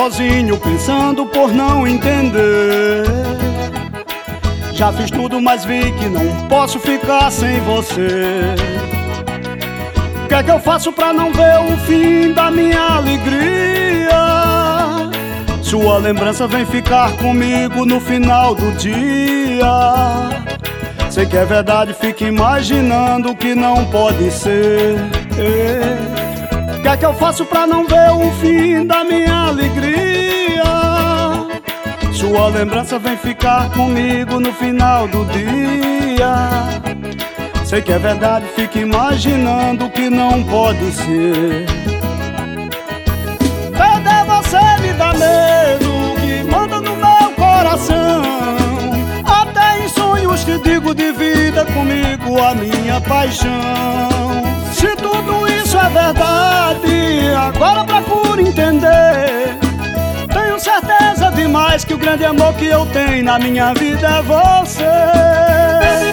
sozinho pensando por não entender. Já fiz tudo, mas vi que não posso ficar sem você. O que é que eu faço pra não ver o fim da minha alegria? Sua lembrança vem ficar comigo no final do dia. Sei que é verdade, fico imaginando que não pode ser. O que é que eu faço pra não ver o fim da minha alegria? Sua lembrança vem ficar comigo no final do dia. Sei que é verdade, fico imaginando que não pode ser. Perder você me dá medo, que manda no meu coração. Até em sonhos te digo, divida comigo a minha paixão. Se tudo isso é verdade, agora procuro entender. Tenho certeza demais que o grande amor que eu tenho na minha vida é você.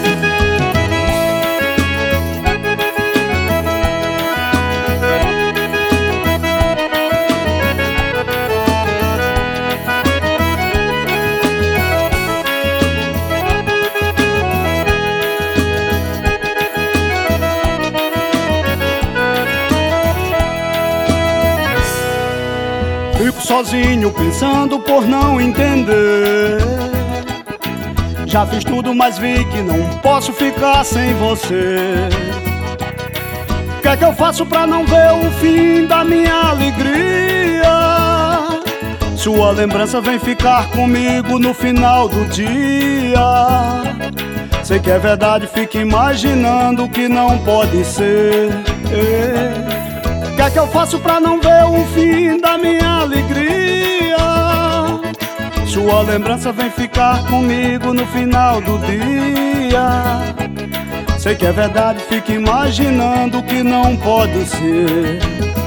Fico sozinho pensando por não entender. Já fiz tudo, mas vi que não posso ficar sem você. O que é que eu faço pra não ver o fim da minha alegria? Sua lembrança vem ficar comigo no final do dia. Sei que é verdade, fico imaginando que não pode ser. O que é que eu faço pra não ver o fim da minha alegria? Sua lembrança vem ficar comigo no final do dia. Sei que é verdade, fico imaginando que não pode ser.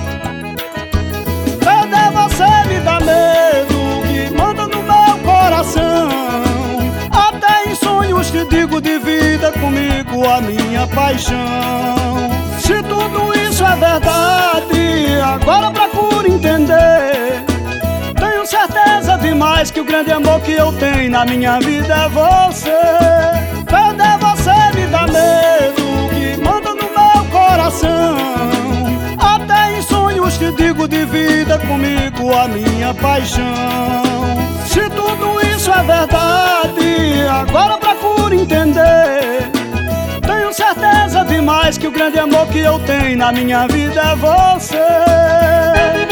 Perder você me dá medo, que manda no meu coração. Até em sonhos te digo, divida comigo a minha paixão. Se tudo isso é verdade, agora procuro entender. Tenho certeza demais que o grande amor que eu tenho na minha vida é você. Perder você me dá medo, que manda no meu coração. Até em sonhos te digo, divida comigo a minha paixão. Se tudo isso é verdade, agora procuro entender. Tenho certeza demais que o grande amor que eu tenho na minha vida é você.